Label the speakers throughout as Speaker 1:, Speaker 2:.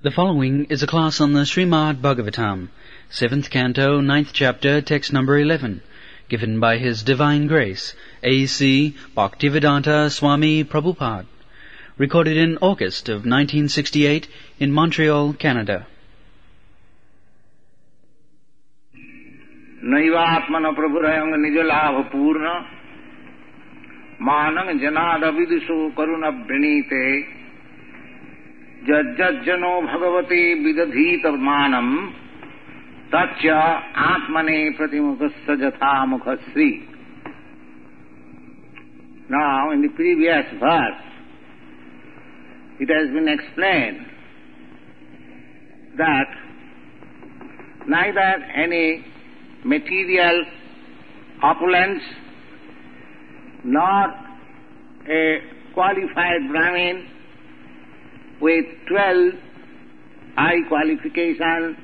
Speaker 1: The following is a class on the Srimad Bhagavatam, 7th Canto, 9th Chapter, text number 11, given by His Divine Grace, A.C. Bhaktivedanta Swami Prabhupada, recorded in August of 1968 in Montreal, Canada.
Speaker 2: Naivatmana prabhurayang nijalabha purna manang janada viduso karuna vrinite jajjano bhagavate vidadhita manam tatya atmane pratimukassa jatha mukhasri. Now, in the previous verse, it has been explained that neither any material opulence nor a qualified Brahmin with 12 high qualifications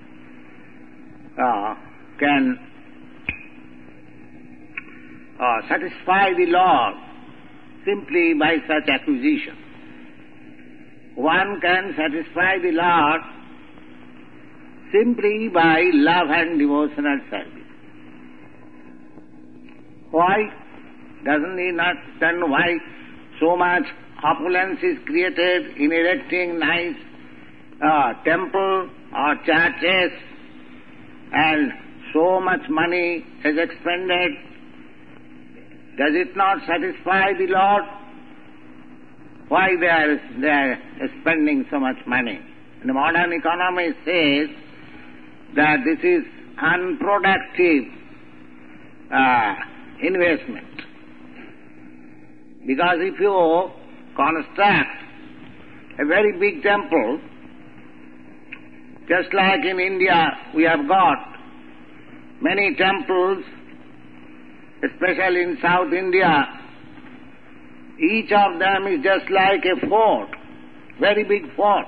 Speaker 2: can satisfy the Lord simply by such acquisition. One can satisfy the Lord simply by love and devotional service. Why doesn't he not understand why so much opulence is created in erecting nice temple or churches, and so much money is expended? Does it not satisfy the Lord? Why they are spending so much money? The modern economy says that this is unproductive investment. Because if you construct a very big temple, just like in India we have got many temples, especially in South India, each of them is just like a fort, very big fort.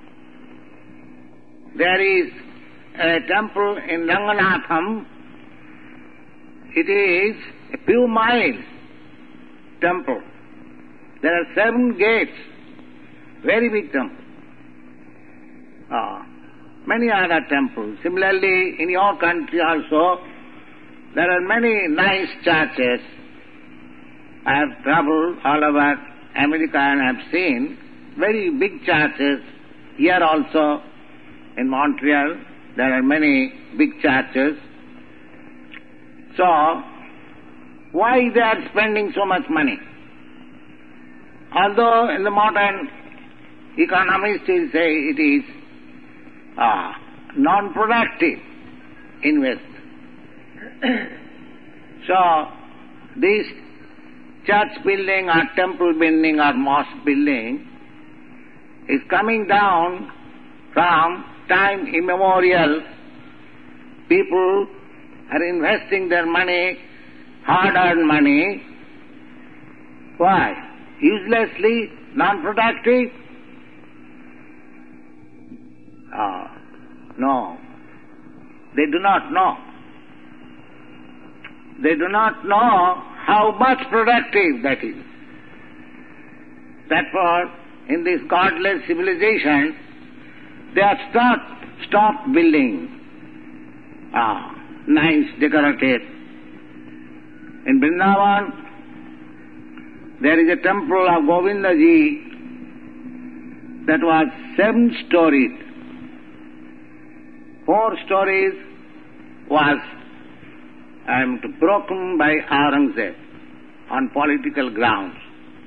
Speaker 2: There is a temple in Ranganatham. It is a few miles temple. There are 7 gates, very big temple. Many other temples. Similarly, in your country also, there are many nice churches. I have traveled all over America and I have seen very big churches. Here also, in Montreal, there are many big churches. So, why they are spending so much money? Although in the modern economy still say it is non-productive investment. So, this church building or temple building or mosque building is coming down from time immemorial. People are investing their money, hard-earned money. Why? Uselessly, non-productive? No. They do not know. They do not know how much productive that is. Therefore, in this godless civilization, they have stopped building nice decorated. In Vrindavan, there is a temple of Govindaji that was 7-storied. 4 stories was broken by Aurangzeb on political grounds.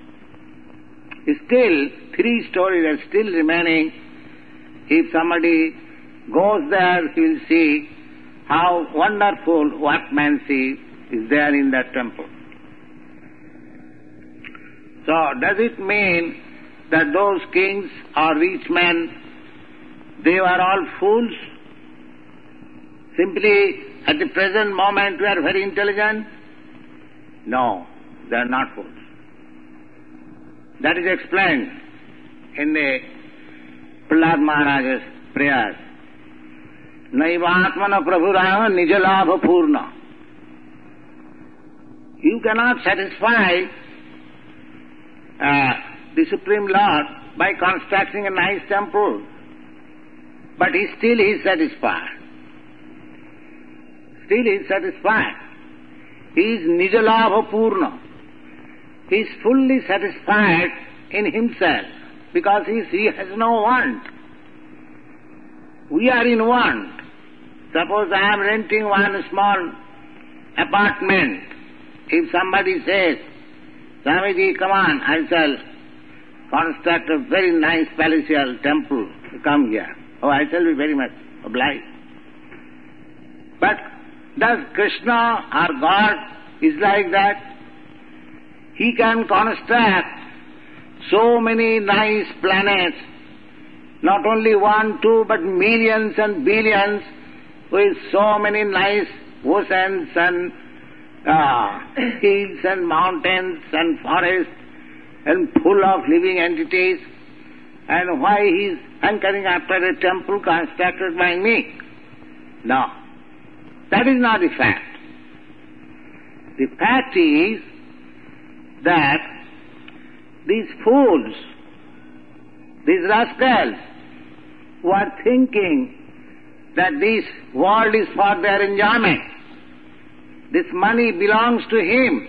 Speaker 2: Still, 3 stories are still remaining. If somebody goes there, he will see how wonderful workmanship is there in that temple. So, does it mean that those kings or rich men, they were all fools? Simply, at the present moment, we are very intelligent? No, they are not fools. That is explained in the Prahlad Maharaj's prayers. Naivatmana prabhuraya nijalabha purna. You cannot satisfy the Supreme Lord by constructing a nice temple. but he still is satisfied. Still he is satisfied. He is Nijalabha Purna. He is fully satisfied in himself because he has no want. We are in want. Suppose I am renting one small apartment. If somebody says, Swamiji, come on, I shall construct a very nice palatial temple. Come here. Oh, I shall be very much obliged. But does Krishna or God is like that? He can construct so many nice planets, not only one, two, but millions and billions, with so many nice oceans and hills and mountains and forests and full of living entities. And why he is hankering after a temple constructed by me? No, that is not the fact. The fact is that these fools, these rascals, who are thinking that this world is for their enjoyment, this money belongs to him.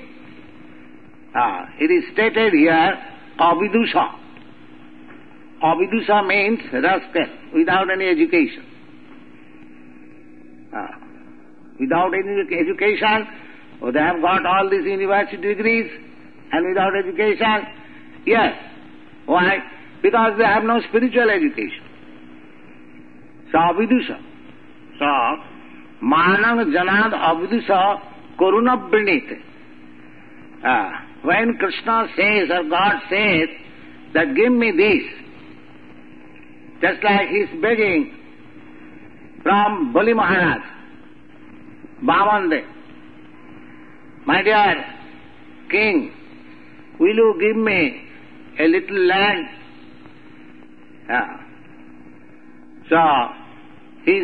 Speaker 2: It is stated here, Avidusha. Avidusha means rascal, without any education. Without any education, they have got all these university degrees, and without education, yes. Why? Because they have no spiritual education. So Avidusha. So, Manang Janad Avidusha Koruna Brinite. When Krishna says or God says that give me this, just like he is begging from Bali Maharaj, Bhavande, my dear king, will you give me a little land? So, his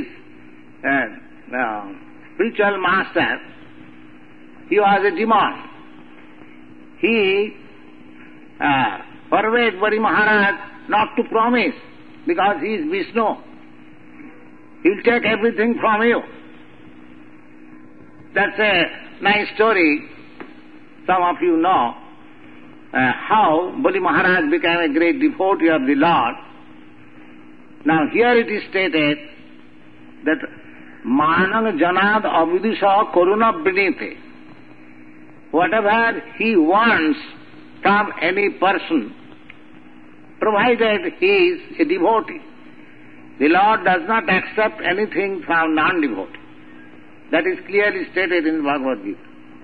Speaker 2: spiritual master, he was a demon. He forbade Bali Maharaj not to promise because he is Vishnu. He will take everything from you. That's a nice story. Some of you know how Bali Maharaj became a great devotee of the Lord. Now here it is stated that Manang Janad Avidusha Koruna Brinite. Whatever he wants from any person, provided he is a devotee, the Lord does not accept anything from non-devotee. That is clearly stated in Bhagavad Gita.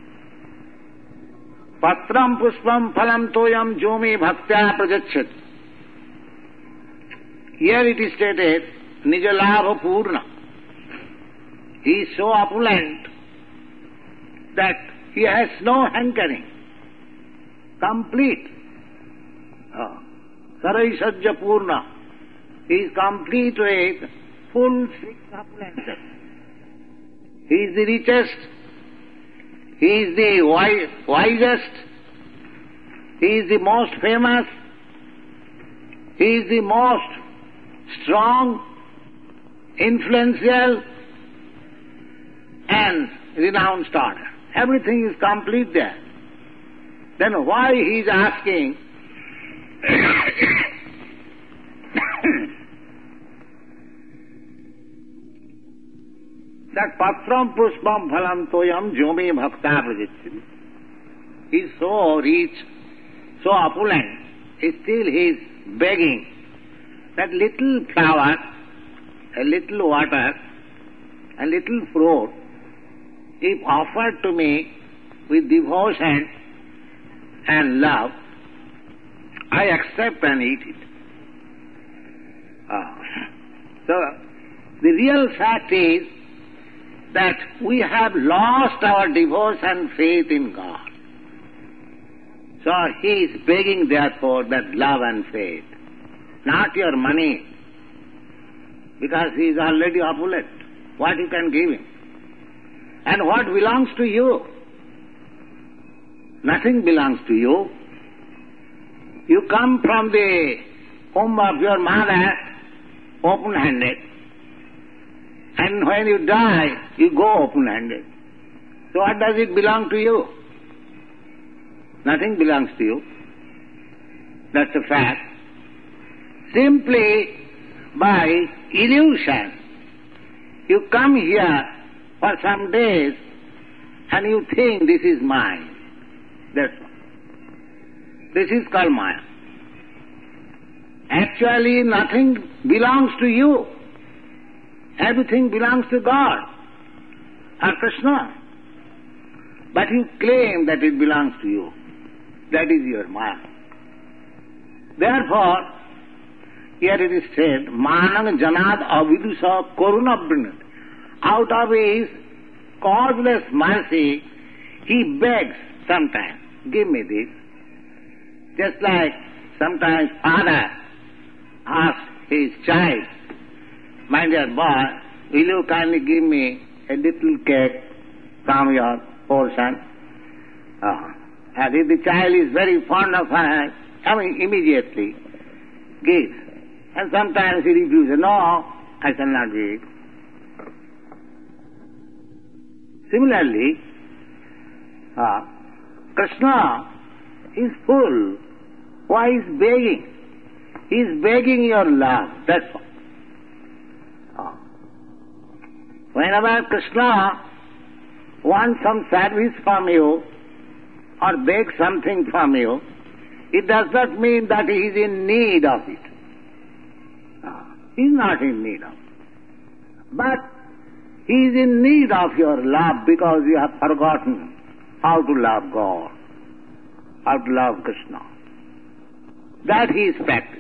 Speaker 2: Patram puspam phalam toyam jomi bhaktya prajachyat. Here it is stated, Nijalabha Purna. He is so opulent that he has no hankering. Complete. Sarai Sajja Purna. He is complete with full opulence. He is the richest. He is the wisest. He is the most famous. He is the most strong, influential, and renounced order. Everything is complete there. Then why he is asking that patram puspam phalam toyam jomi bhakta prajachyati? He is so rich, so opulent, still he is begging that little flower, a little water, a little fruit, if offered to me with devotion and love, I accept and eat it. So, the real fact is that we have lost our devotion, faith in God. So he is begging therefore that love and faith, not your money, because he is already opulent. What you can give him? And what belongs to you? Nothing belongs to you. You come from the womb of your mother open-handed. And when you die, you go open-handed. So what does it belong to you? Nothing belongs to you. That's a fact. Simply by illusion, you come here for some days and you think this is mine. That's all. This is called Maya. Actually, nothing belongs to you. Everything belongs to God or Krishna. But you claim that it belongs to you. That is your Maya. Therefore, here it is said, Manang Janad Avidusa Koruna Brinat. Out of his causeless mercy, he begs sometimes, give me this. Just like sometimes father asks his child, my dear boy, will you kindly give me a little cake from your portion? And if the child is very fond of her, immediately gives. And sometimes he refuses, no, I shall not give. Similarly, Krishna is full. Why is begging? He is begging your love, that's all. Whenever Krishna wants some service from you or begs something from you, it does not mean that he is in need of it. He is not in need of it. But he is in need of your love because you have forgotten how to love God, how to love Krishna. That he is practicing.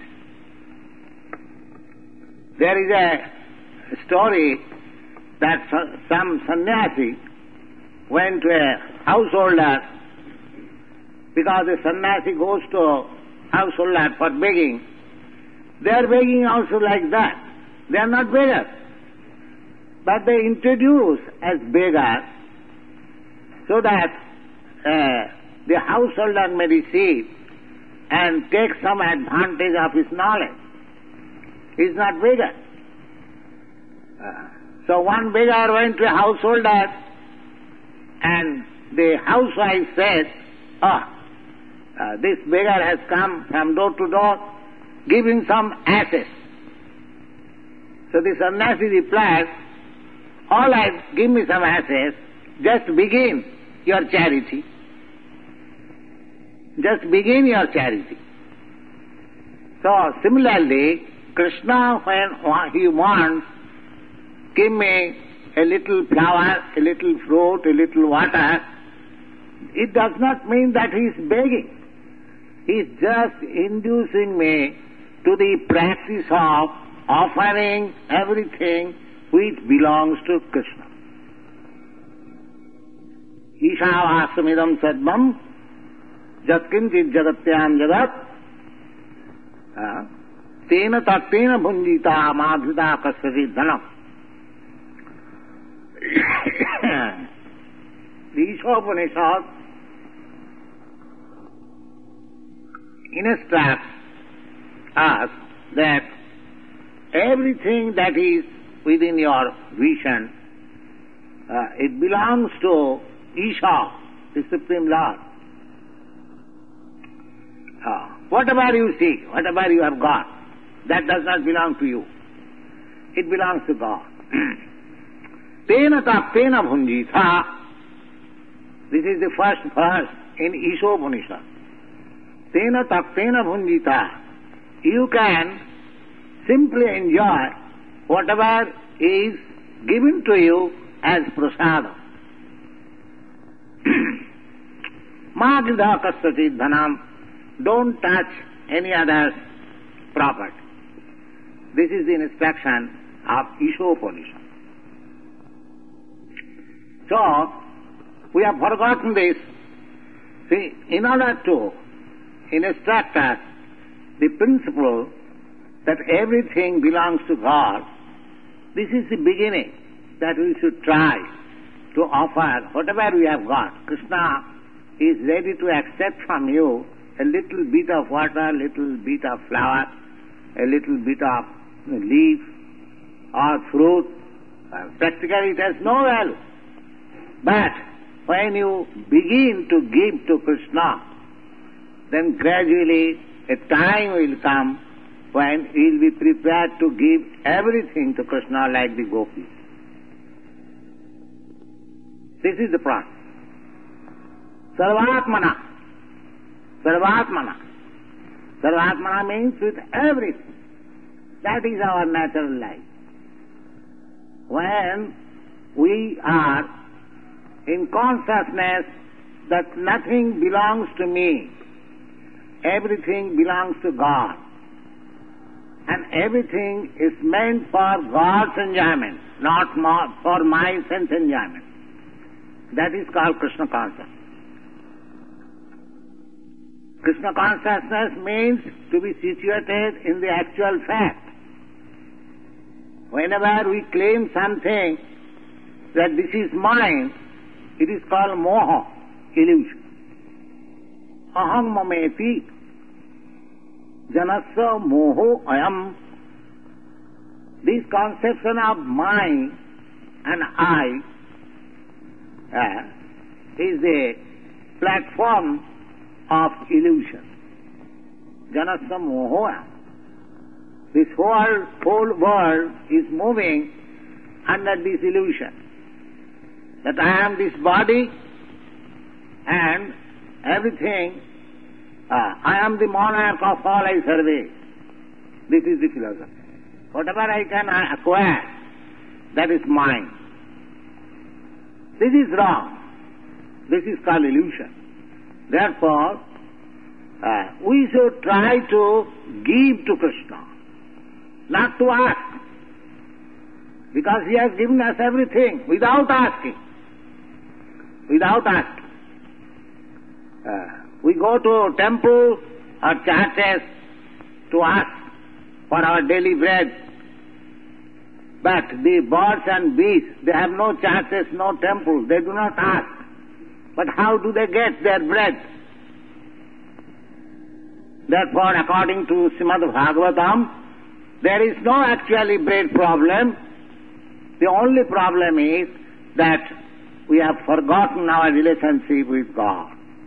Speaker 2: There is a story that some sannyasi went to a householder, because a sannyasi goes to a householder for begging. They are begging also like that. They are not beggars. But they introduce as beggars so that the householder may receive and take some advantage of his knowledge. He is not beggar. So one beggar went to a householder and the housewife said, this beggar has come from door to door, give him some asses. So the sannyasi replied, all right, give me some asses, just begin your charity. Just begin your charity. So similarly, Krishna, when he wants, give me a little flower, a little fruit, a little water, it does not mean that he is begging. He is just inducing me to the practice of offering everything which belongs to Krishna. Ishavasamidam sadvam jatkinchit jagatyam jagat tena tattena bhunjita madhita kasyati dhanam. The Ishopanishad instructs us that everything that is within your vision, it belongs to Isha, the Supreme Lord. Whatever you see, whatever you have got, that does not belong to you. It belongs to God. Tena tapena bhunjita. This is the first verse in Ishopanishad. Tena tapena bhunjita. You can simply enjoy whatever is given to you as prasadam. Ma gridha kasyachit dhanam. Don't touch any other's property. This is the instruction of Ishopanishad. So, we have forgotten this. See, in order to instruct us the principle that everything belongs to God, this is the beginning that we should try to offer whatever we have got. Krishna is ready to accept from you a little bit of water, a little bit of flower, a little bit of leaf or fruit, Practically it has no value. But when you begin to give to Krishna, then gradually a time will come when you will be prepared to give everything to Krishna like the gopis. This is the process. Sarvatmana. Sarvatmana. Sarvatmana means with everything. That is our natural life. When we are in consciousness that nothing belongs to me, everything belongs to God, and everything is meant for God's enjoyment, not for my sense enjoyment. That is called Krishna consciousness. Krishna consciousness means to be situated in the actual fact. Whenever we claim something that this is mine, it is called moha, illusion. Aham mameti, janasya moho ayam. This conception of mine and I is the platform of illusion. Janasya moho ayam. This whole world is moving under this illusion that I am this body and everything, I am the monarch of all I survey. This is the philosophy. Whatever I can acquire, that is mine. This is wrong. This is called illusion. Therefore, we should try to give to Krishna, not to ask, because He has given us everything without asking. Without asking. We go to temple or churches to ask for our daily bread. But the birds and beasts, they have no churches, no temples, they do not ask. But how do they get their bread? Therefore, according to Srimad Bhagavatam, there is no actually bread problem. The only problem is that we have forgotten our relationship with God.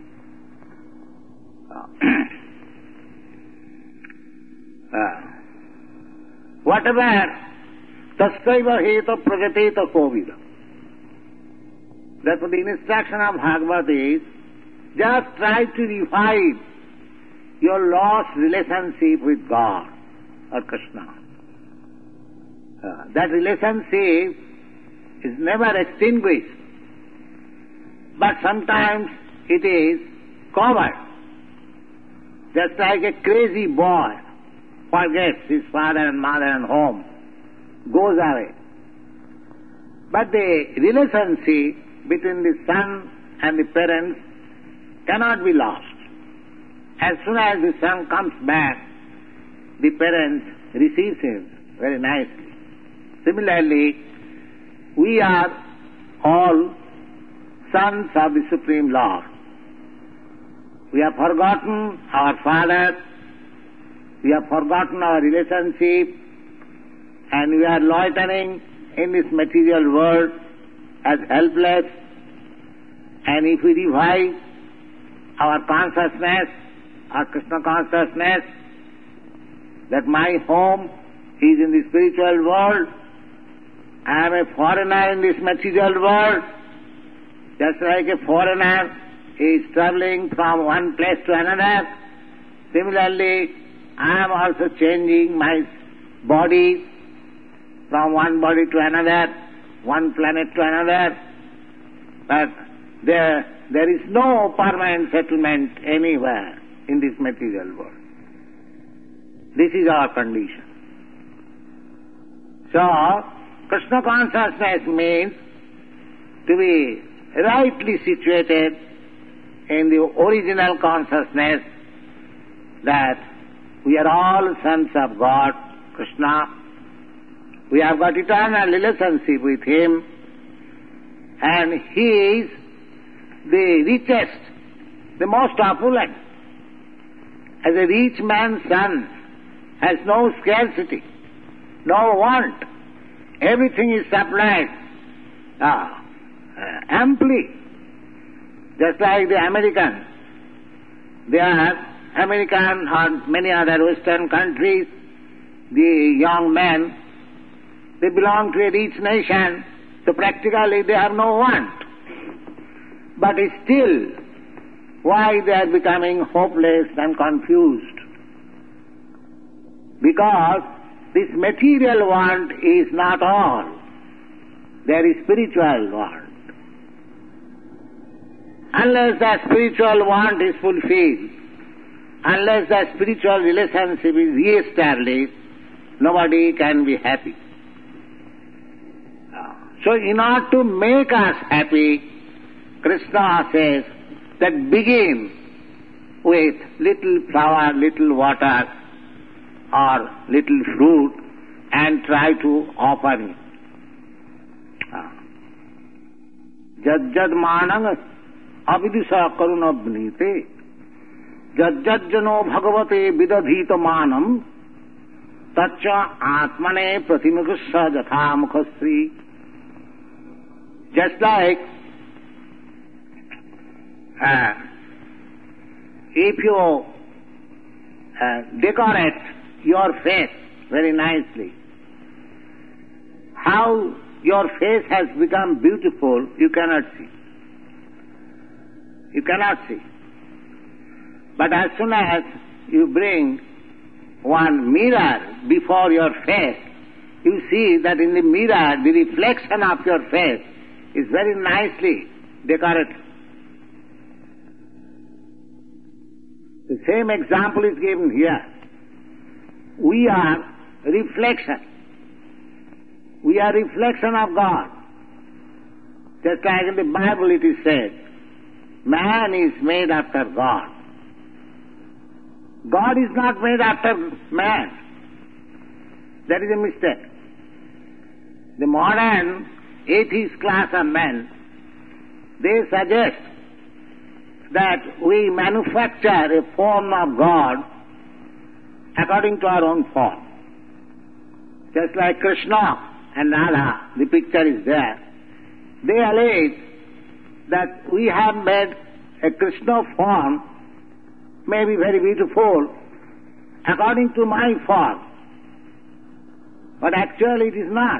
Speaker 2: Whatever taskaiva heta pragateta kovida. Therefore the instruction of Bhagavad is, just try to revive your lost relationship with God or Krishna. That relationship is never extinguished, but sometimes it is covered. Just like a crazy boy forgets his father and mother and home, goes away. But the relationship between the son and the parents cannot be lost. As soon as the son comes back, the parents receive him very nicely. Similarly, we are all sons of the Supreme Lord. We have forgotten our father, we have forgotten our relationship, and we are loitering in this material world as helpless. And if we revive our consciousness, our Krishna consciousness, that my home is in the spiritual world, I am a foreigner in this material world, just like a foreigner is traveling from one place to another. Similarly, I am also changing my body from one body to another, one planet to another. But there is no permanent settlement anywhere in this material world. This is our condition. So, Krishna consciousness means to be rightly situated in the original consciousness that we are all sons of God, Krishna. We have got eternal relationship with Him, and He is the richest, the most opulent. As a rich man's son has no scarcity, no want. Everything is supplied amply. Just like the American. They are American or many other Western countries, the young men, they belong to a rich nation, so practically they have no want. But still, why they are becoming hopeless and confused? Because this material want is not all. There is spiritual want. Unless the spiritual want is fulfilled, unless the spiritual relationship is re-established, nobody can be happy. So in order to make us happy, Krishna says that begin with little flower, little water, or little fruit, and try to offer it. Jad manang avidisa karuna bhnite jajjano bhagavate vidadhita manam tacha atmane pratimukassa jatha mukhasri. Just like if you decorate your face very nicely, how your face has become beautiful, you cannot see. You cannot see. But as soon as you bring one mirror before your face, you see that in the mirror the reflection of your face is very nicely decorated. The same example is given here. We are reflection. We are reflection of God. Just like in the Bible it is said, man is made after God. God is not made after man. That is a mistake. The modern atheist class of men, they suggest that we manufacture a form of God according to our own form. Just like Krishna and Radha, the picture is there. They allege that we have made a Krishna form, may be very beautiful, according to my form. But actually it is not.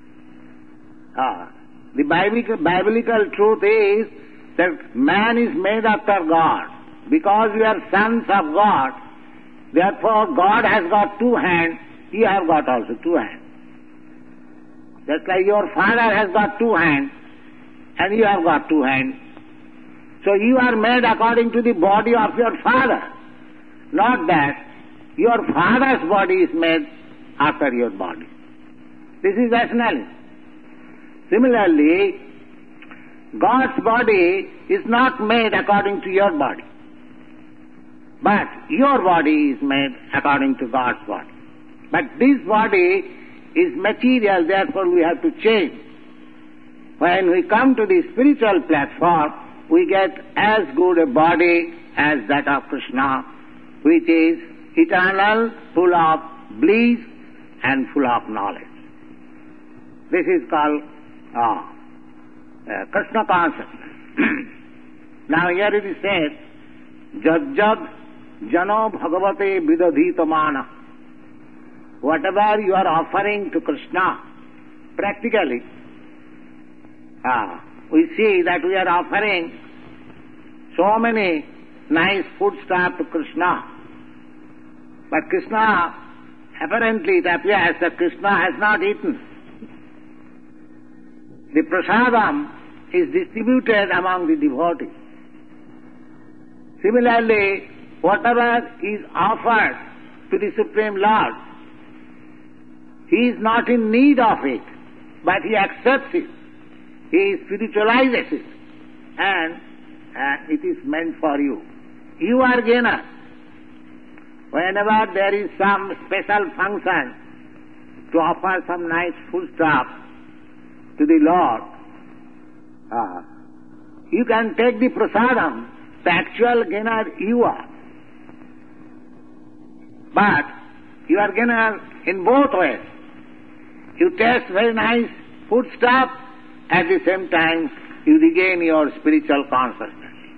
Speaker 2: The biblical truth is that man is made after God. Because we are sons of God, therefore God has got two hands, you have got also two hands. Just like your father has got two hands, and you have got two hands. So you are made according to the body of your father. Not that your father's body is made after your body. This is rationalism. Similarly, God's body is not made according to your body. But your body is made according to God's body. But this body is material, therefore we have to change. When we come to the spiritual platform, we get as good a body as that of Krishna, which is eternal, full of bliss and full of knowledge. This is called Krishna consciousness. Now here it is said, Jajjad jano bhagavate vidadhita mana. Whatever you are offering to Krishna, practically, we see that we are offering so many nice foodstuffs to Krishna. But Krishna, apparently it appears that Krishna has not eaten. The prasadam is distributed among the devotees. Similarly, whatever is offered to the Supreme Lord, He is not in need of it, but He accepts it. He spiritualizes it, and it is meant for you. You are gainer. Whenever there is some special function to offer some nice foodstuff to the Lord, you can take the prasadam. The actual gainer you are. But you are gainer in both ways. You taste very nice food stuff, at the same time you regain your spiritual consciousness.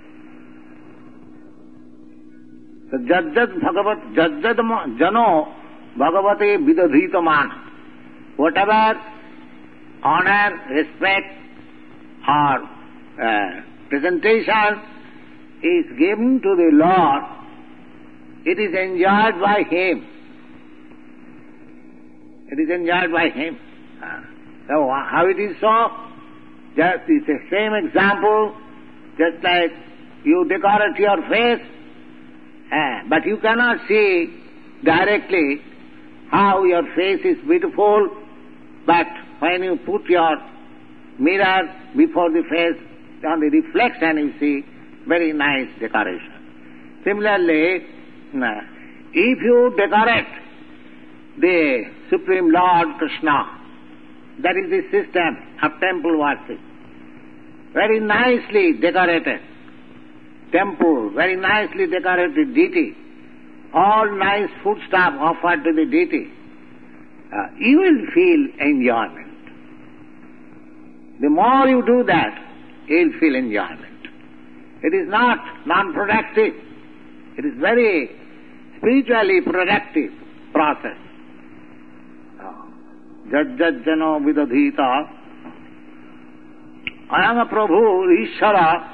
Speaker 2: So jajjad jano bhagavate vidadhitaman. Whatever honor, respect or presentation is given to the Lord, it is enjoyed by Him. It is enjoyed by Him. So how it is so? Just it's the same example, just like you decorate your face, but you cannot see directly how your face is beautiful, but when you put your mirror before the face, on the reflection you see very nice decoration. Similarly, if you decorate the Supreme Lord Krishna, that is the system of temple worship, very nicely decorated temple, very nicely decorated deity, all nice foodstuff offered to the deity, you will feel enjoyment. The more you do that, you will feel enjoyment. It is not non-productive. It is very spiritually productive process. Jajjano vidadhita ayanga prabhu ishara.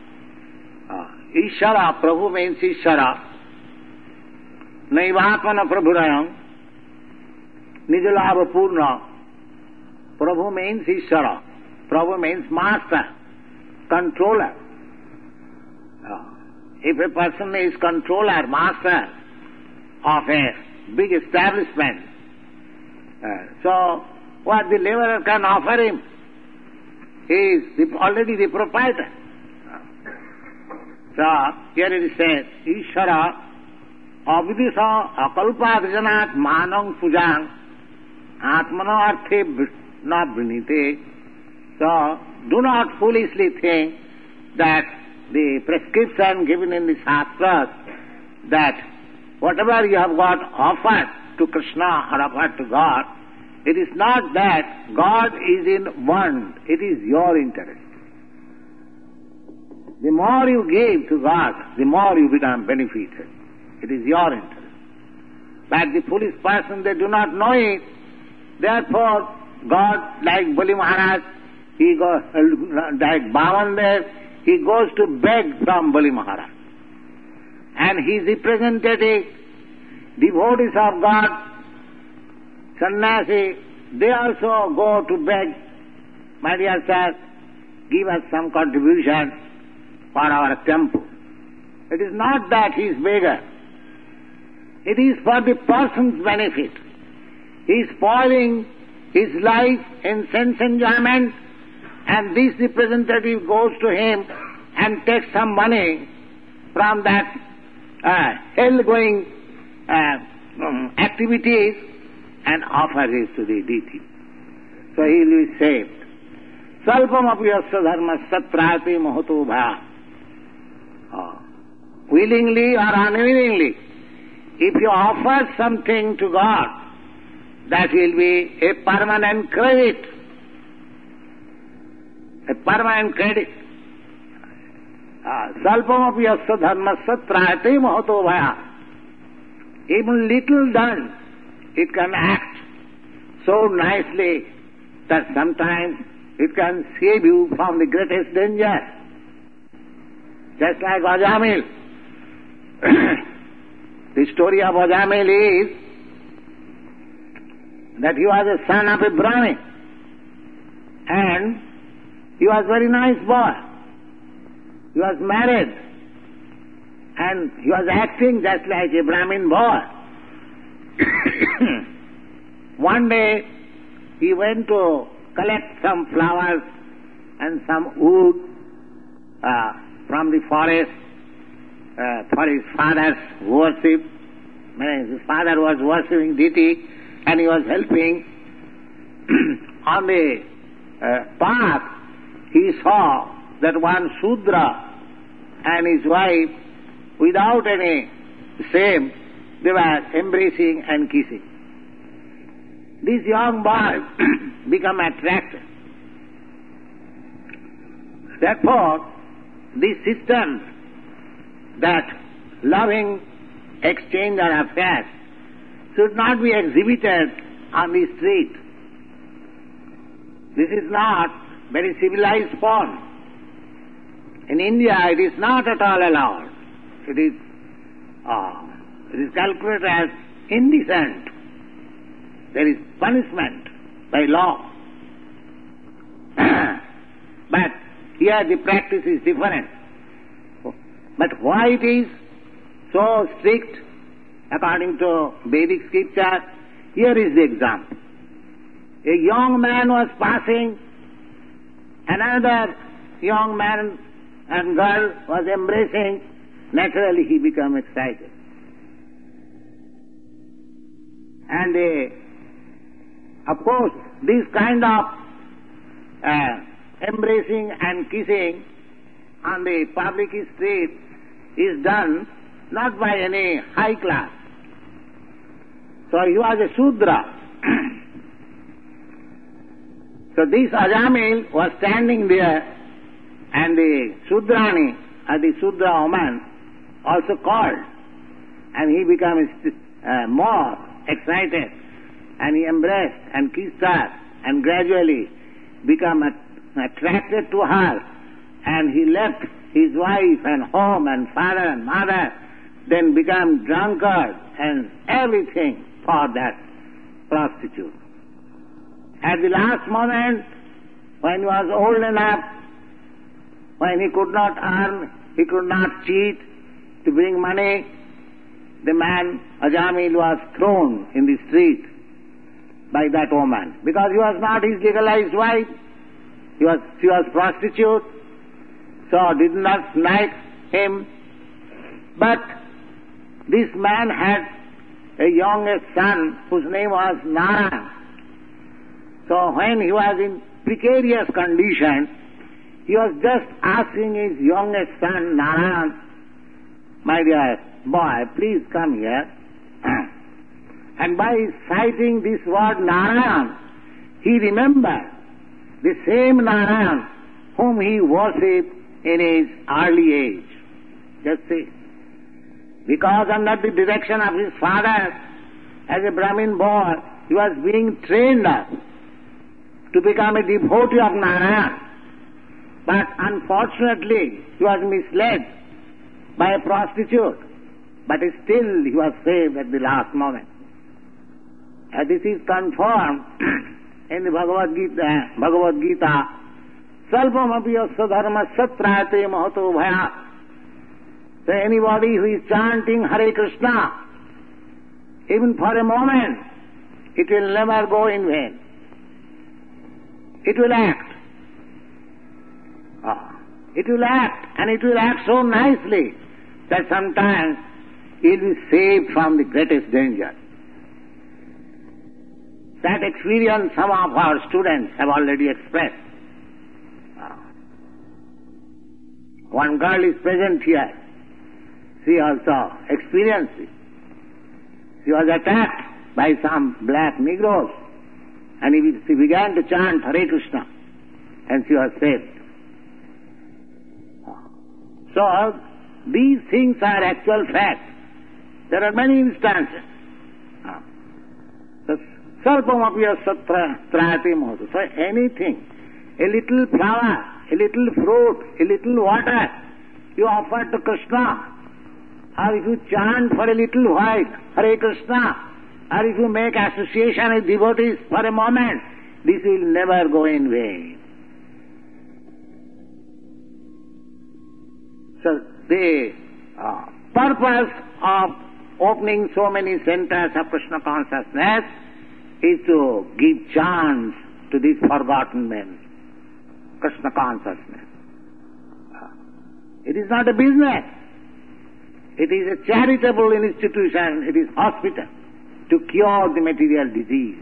Speaker 2: Ishara, prabhu means ishara. Naivatmana prabhurayam nijalabha purna. Prabhu means ishara. Prabhu means master, controller. If a person is controller, master of a big establishment, so what the laborer can offer him? He is already the proprietor. So here it says, Ishara avidisa akalpadjanat manang pujang atmana arthe na vrinite. So do not foolishly think that the prescription given in the Shastras, that whatever you have got offered to Krishna or offered to God, it is not that God is in want, it is your interest. The more you give to God, the more you become benefited. It is your interest. But the foolish person, they do not know it. Therefore, God, like Bali Maharaj, he goes, like Bhavan there, he goes to beg from Bali Maharaj. And his representative, devotees of God, sannyasi, they also go to beg, my dear sir, give us some contribution for our temple. It is not that he is beggar. It is for the person's benefit. He is spoiling his life in sense enjoyment, and this representative goes to him and takes some money from that hell-going activities and offers it to the deity. So he will be saved. Salpam api yasya dharma satrati mahato bhaya. Willingly or unwillingly, if you offer something to God, that will be a permanent credit. A permanent credit. Salpam api yasya dharma satrati mahato bhaya. Even little done, it can act so nicely that sometimes it can save you from the greatest danger. Just like Ajamil. The story of Ajamil is that he was a son of a Brahmin, and he was a very nice boy. He was married, and he was acting just like a Brahmin boy. One day he went to collect some flowers and some wood from the forest for his father's worship. His father was worshipping deity, and he was helping. On the path he saw that one Shudra and his wife, without any shame, they were embracing and kissing. this young boy become attracted. Therefore, these systems that loving exchange or affairs should not be exhibited on the street. This is not very civilized form. In India, it is not at all allowed. It is calculated as indecent. There is punishment by law. But here the practice is different. But why it is so strict according to Vedic scripture? Here is the example. A young man was passing, another young man and girl was embracing. Naturally he became excited. And of course, this kind of embracing and kissing on the public street is done not by any high class. So he was a Shudra. So this Ajamil was standing there, and the Shudrani, or the Shudra woman, also called, and he became more excited, and he embraced and kissed her, and gradually became attracted to her, and he left his wife and home and father and mother, then became drunkard and everything for that prostitute. At the last moment, when he was old enough, when he could not earn, he could not cheat to bring money, the man, Ajamil, was thrown in the street by that woman, because he was not his legalized wife. She was prostitute, so did not like him. But this man had a youngest son whose name was Narayan. So when he was in precarious condition, he was just asking his youngest son, Narayan, my dear boy, please come here. And by citing this word Narayan, he remembered the same Narayan whom he worshipped in his early age. Just see. Because under the direction of his father, as a Brahmin boy, he was being trained up to become a devotee of Narayan. But unfortunately, he was misled by a prostitute. But still he was saved at the last moment. And this is confirmed in the Bhagavad Gita, Salpamapi yasya dharma satrayate mahato bhaya. So anybody who is chanting Hare Krishna, even for a moment, it will never go in vain. It will act. It will act, and it will act so nicely that sometimes he will be saved from the greatest danger. That experience some of our students have already expressed. One girl is present here. She also experienced it. She was attacked by some black Negroes, and she began to chant Hare Krishna, and she was saved. So, these things are actual facts. There are many instances. Sarpamapi yasya trayate mahato. So anything, a little flower, a little fruit, a little water, you offer to Krishna, or if you chant for a little while, Hare Krishna, or if you make association with devotees for a moment, this will never go in vain. So the purpose of opening so many centers of Krishna consciousness is to give chance to these forgotten men, Krishna consciousness. It is not a business. It is a charitable institution. It is hospital to cure the material disease.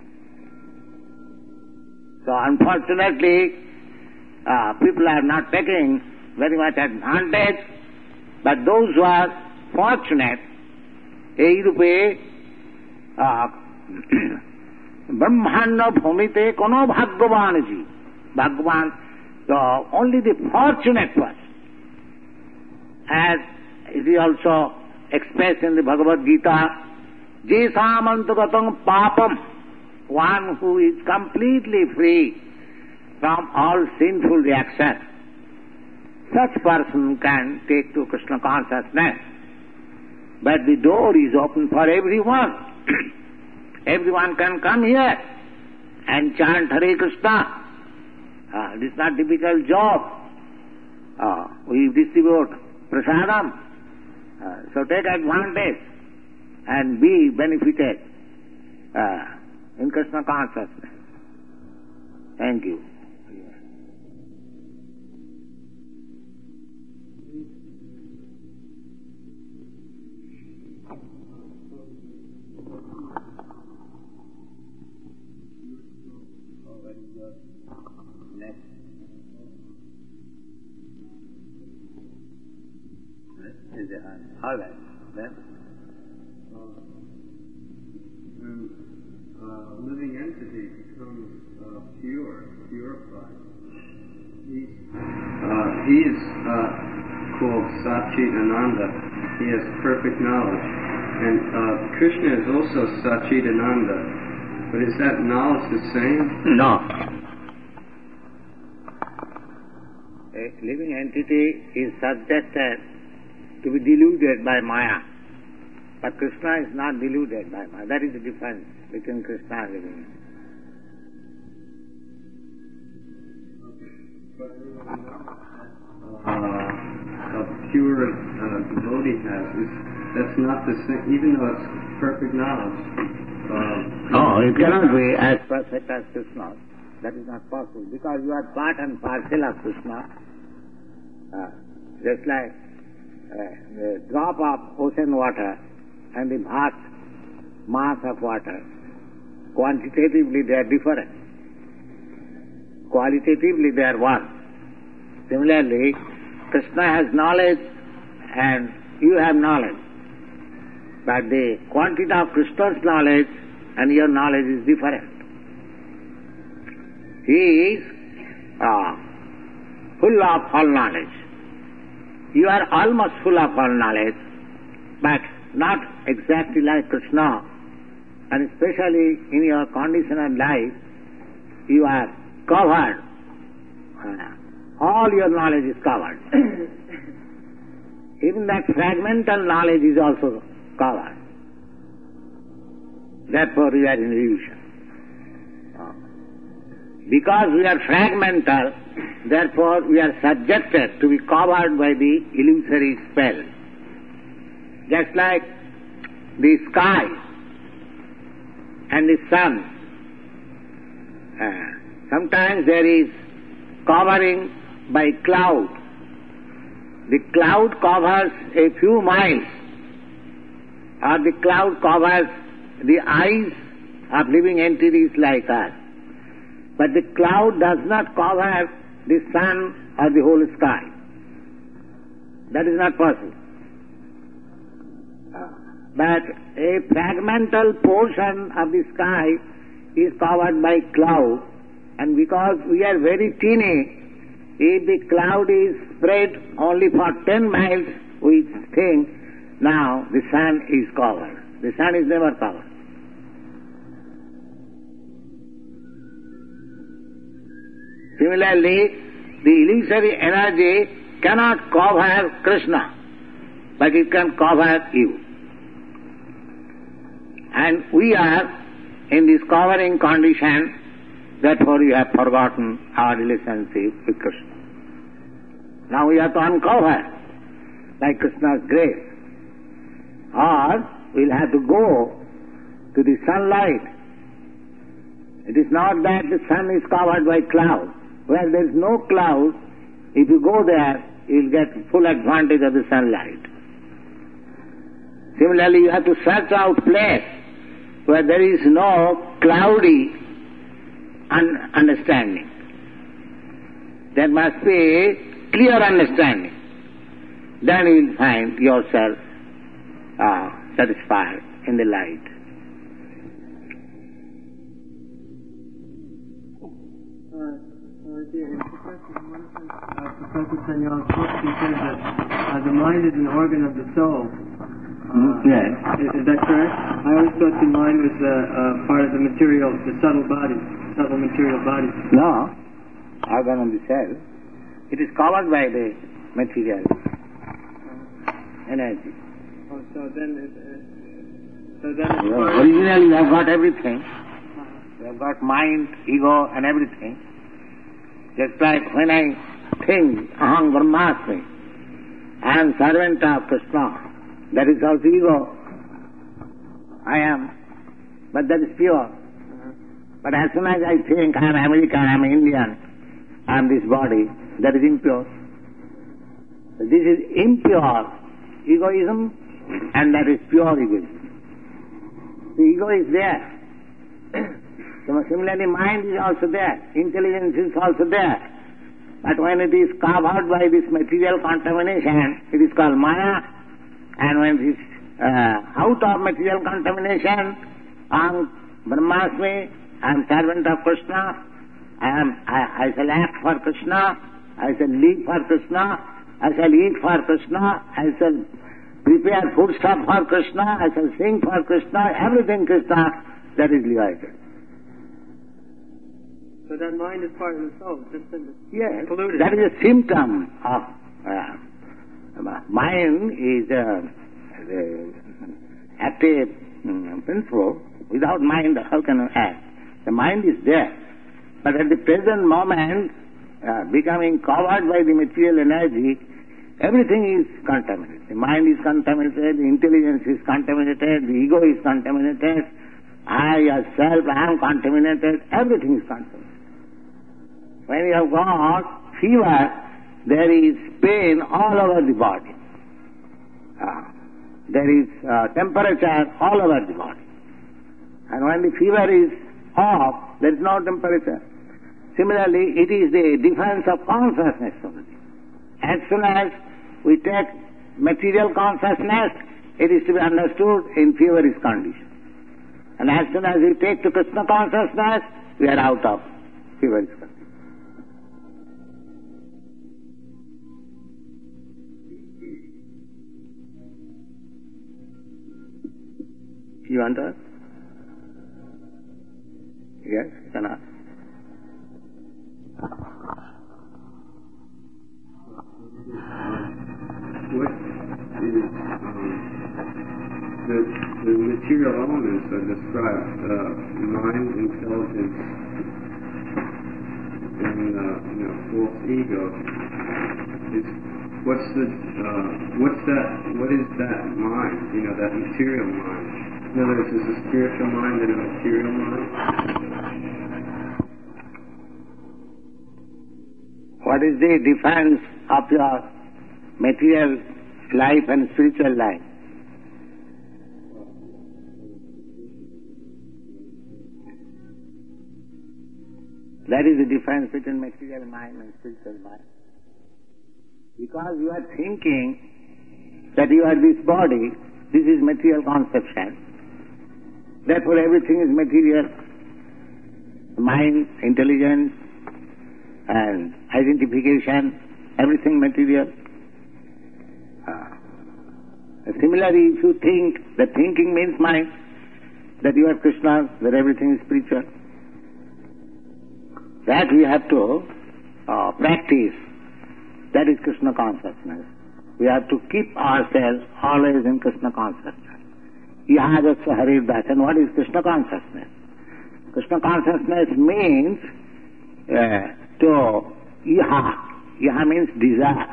Speaker 2: So unfortunately, people are not taking very much advantage, but those who are fortunate, এই রূপে Brahmanda bhumite kono bhagyavanji. Bhagavan, only the fortunate person. As it is also expressed in the Bhagavad Gita, Jesamantagatam papam, one who is completely free from all sinful reaction. Such person can take to Krishna consciousness. But the door is open for everyone. Everyone can come here and chant Hare Krishna. This is not difficult job. We distribute prasadam. So take advantage and be benefited in Krishna consciousness. Thank you. All right. Then?
Speaker 3: Living entity becomes purified. He is called Satchitananda. He has perfect knowledge. And Krishna is also Satchitananda. But is that knowledge the same?
Speaker 2: No. A living entity is subjected to be deluded by Maya. But Krishna is not deluded by Maya. That is the difference between Krishna and living entity.
Speaker 3: A pure devotee has, that's not the same, even though it's perfect knowledge.
Speaker 2: No, it cannot be as perfect as Krishna. That is not possible, because you are part and parcel of Krishna. Just like a drop of ocean water and the vast mass of water, quantitatively they are different. Qualitatively they are one. Similarly, Krishna has knowledge and you have knowledge. But the quantity of Krishna's knowledge and your knowledge is different. He is full of all knowledge. You are almost full of all knowledge, but not exactly like Krishna. And especially in your conditional life, you are covered. All your knowledge is covered. Even that fragmental knowledge is also covered. Therefore we are in illusion. Because we are fragmental, therefore we are subjected to be covered by the illusory spell. Just like the sky and the sun. Sometimes there is covering by cloud. The cloud covers a few miles, or the cloud covers the eyes of living entities like us. But the cloud does not cover the sun or the whole sky. That is not possible. But a fragmental portion of the sky is covered by cloud, and because we are very teeny, if the cloud is spread only for 10 miles, we think now the sun is covered. The sun is never covered. Similarly, the illusory energy cannot cover Krishna, but it can cover you. And we are in this covering condition, therefore we have forgotten our relationship with Krishna. Now we have to uncover by Krishna's grace. Or we'll have to go to the sunlight. It is not that the sun is covered by cloud. Where there is no cloud, if you go there, you will get full advantage of the sunlight. Similarly, you have to search out place where there is no cloudy understanding. There must be clear understanding. Then you will find yourself satisfied in the light.
Speaker 3: Professor Sanyal's book, he said that the mind is an organ of the soul.
Speaker 2: Yes.
Speaker 3: Is that correct? I always thought the mind was part of the material, the subtle body, subtle material body.
Speaker 2: No, organ of the cell. It is covered by the material energy.
Speaker 3: Oh, so then
Speaker 2: originally you have got everything. You have got mind, ego and everything. Just like when I think, aham brahmasmi, I am servant of Krishna, that is also ego. I am, but that is pure. But as soon as I think I am American, I am Indian, I am this body, that is impure. This is impure egoism and that is pure egoism. The ego is there. Similarly, mind is also there, intelligence is also there. But when it is covered by this material contamination, it is called Maya. And when it is out of material contamination, I am Brahmasmi, I am servant of Krishna, I shall act for Krishna, I shall live for Krishna, I shall eat for Krishna, I shall prepare food stuff for Krishna, I shall sing for Krishna, everything Krishna, that is liberated.
Speaker 3: So that mind is part of the soul, just
Speaker 2: yes,
Speaker 3: polluted.
Speaker 2: that is a symptom of mind is the active principle. Without mind, how can you act? The mind is there, but at the present moment, becoming covered by the material energy, everything is contaminated. The mind is contaminated, the intelligence is contaminated, the ego is contaminated, I yourself am contaminated, everything is contaminated. When you have got fever, there is pain all over the body. There is temperature all over the body. And when the fever is off, there is no temperature. Similarly, it is the difference of consciousness only. As soon as we take material consciousness, it is to be understood in feverish condition. And as soon as we take to Krishna consciousness, we are out of feverish condition. You want to ask? Yes, you can ask.
Speaker 3: What is the material elements are described, mind, intelligence, and false ego. What is that mind? That material mind. In other words, is a spiritual mind and a material mind?
Speaker 2: What is the difference of your material life and spiritual life? That is the difference between material mind and spiritual mind. Because you are thinking that you are this body, this is material conception. Therefore everything is material. Mind, intelligence, and identification, everything material. Similarly, if you think, that thinking means mind, that you are Krishna, that everything is spiritual. That we have to practice. That is Krishna consciousness. We have to keep ourselves always in Krishna consciousness. Ihajasya Haridasa. And what is Krishna consciousness? Krishna consciousness means to iha. Iha means desire.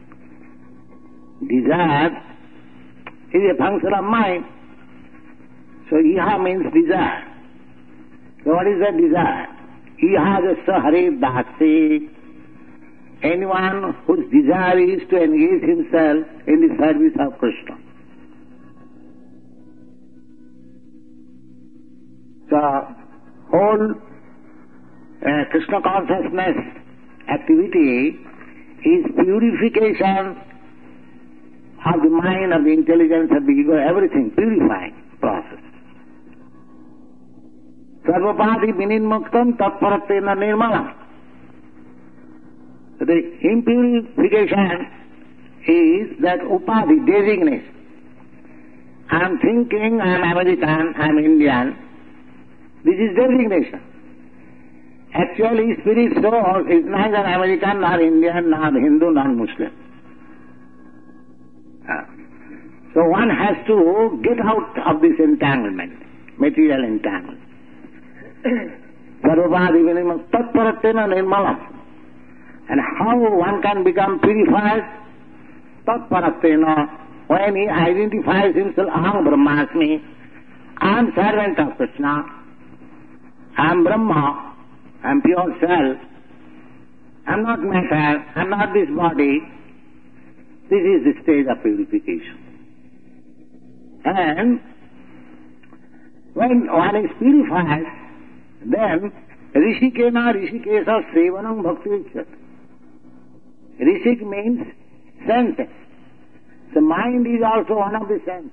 Speaker 2: Desire is a function of mind. So iha means desire. So what is that desire? Ihajasya Haridasi. Anyone whose desire is to engage himself in the service of Krishna. The whole Krishna consciousness activity is purification of the mind, of the intelligence, of the ego, everything, purifying process. Sarvapadi vininmuktam tatparatena nirmala. The impurification is that upadhi, designation. I am thinking I am American, I am Indian. This is designation. Actually, spirit soul is neither American nor Indian nor Hindu nor Muslim. So one has to get out of this entanglement, material entanglement. Sarvopadi vinimam tatparatena nirmalam. And how one can become purified? Tatparatena, when he identifies himself, Aham Brahmasmi, I am servant of Krishna, I am Brahma, I am pure self, I am not matter, I am not this body. This is the stage of purification. And when one is purified, then Rishikena Rishikesa Sevanam Bhakti Vichat. Rishik means senses. The mind is also one of the senses.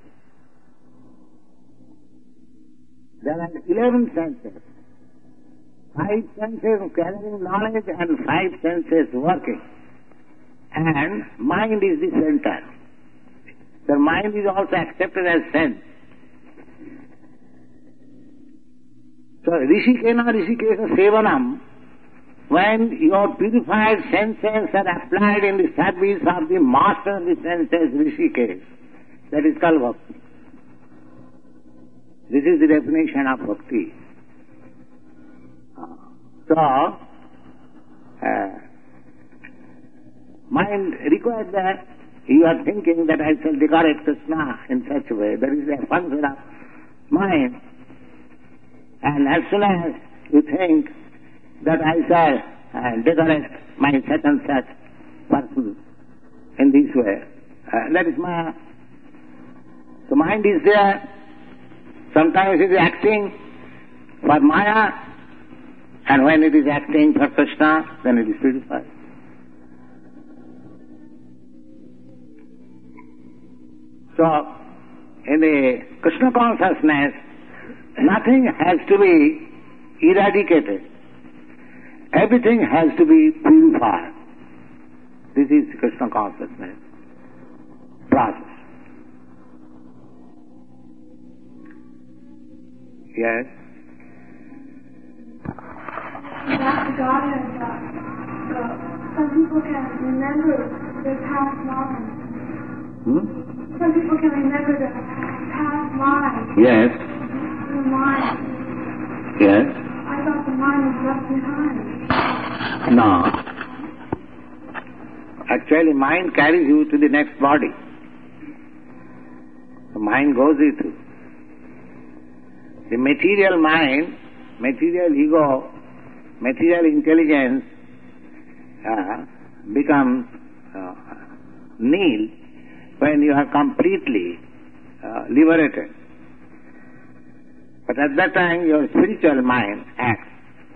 Speaker 2: There are 11 senses. 5 senses carrying knowledge and 5 senses working. And mind is the center. The mind is also accepted as sense. So Rishikena Rishikesa Sevanam, when your purified senses are applied in the service of the master of the senses, Rishikesh, that is called bhakti. This is the definition of bhakti. So, mind requires that you are thinking that I shall decorate Krishna in such a way. There is a function of mind. And as soon as you think that I shall decorate my such and such person in this way, that is Maya. The mind is there. Sometimes it is acting for Maya, and when it is acting for Krishna, then it is purified. So, in the Krishna consciousness, nothing has to be eradicated. Everything has to be purified. This is Krishna consciousness process. Yes?
Speaker 4: About the Godhead, some people can remember their past lives. Some people can remember their past lives.
Speaker 2: Yes.
Speaker 4: The mind.
Speaker 2: Yes.
Speaker 4: I thought the mind was left behind.
Speaker 2: No. Actually, mind carries you to the next body. The mind goes with you. The material mind, material ego, material intelligence becomes nil when you are completely liberated. But at that time your spiritual mind acts.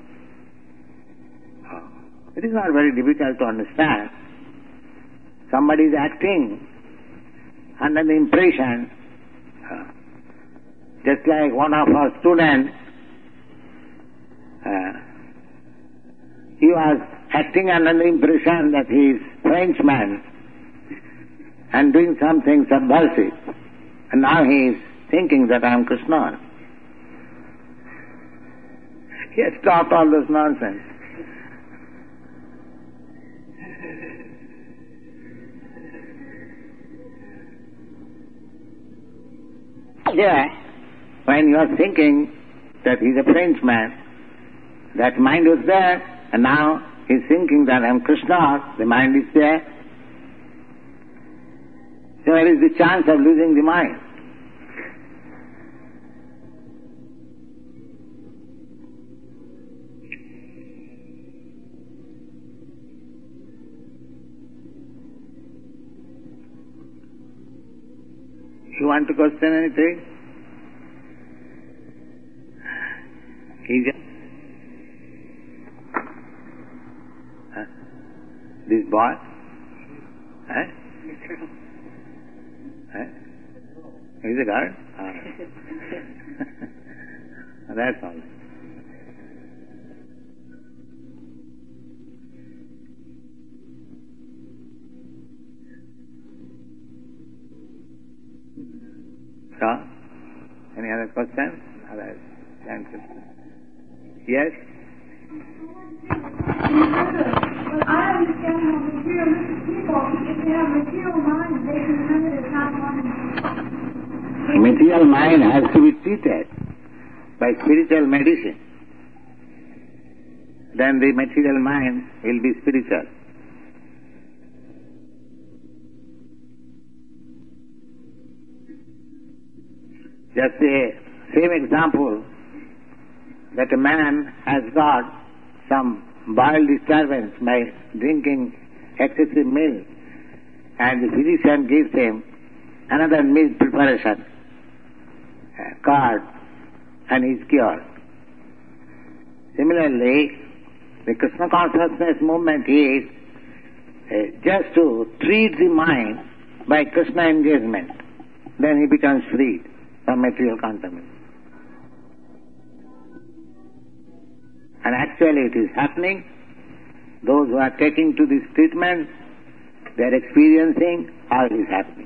Speaker 2: It is not very difficult to understand. Somebody is acting under the impression, just like one of our students, he was acting under the impression that he is Frenchman and doing something subversive. And now he is thinking that I am Krishna. He has stopped all this nonsense. Yeah, when you are thinking that he is a Frenchman, that mind was there, and now he is thinking that I am Krishna, the mind is there. So where is the chance of losing the mind? You want to question anything? Easy. This boy? He's a guard? That's all. So, any other questions? Other answers? Yes?
Speaker 4: But I understand how materialistic people, if they have material mind, they can remember there's not one.
Speaker 2: Material mind has to be treated by spiritual medicine. Then the material mind will be spiritual. Just the same example that a man has got some bowel disturbance by drinking excessive milk, and the physician gives him another milk preparation, curd, and he is cured. Similarly, the Krishna consciousness movement is just to treat the mind by Krishna engagement. Then he becomes freed from material contamination. And actually it is happening. Those who are taking to this treatment, they are experiencing how it is happening.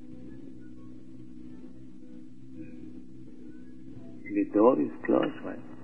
Speaker 2: The door is closed. Right?